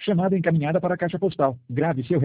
Chamada encaminhada para a caixa postal. Grave seu